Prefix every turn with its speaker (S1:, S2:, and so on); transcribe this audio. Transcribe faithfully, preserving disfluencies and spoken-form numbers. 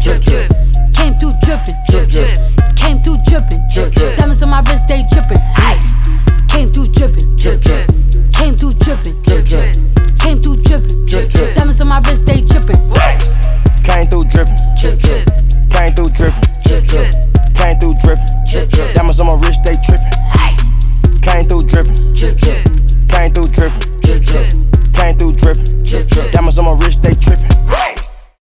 S1: drip, drip. Came through drippin', drip, drip. Came through drippin', drip, drip. Diamonds on my wrist, they drippin', ice. Came through drippin', drip, drip. Came through drippin', drip, drip. Came through drippin', drip, drip. Diamonds on my wrist.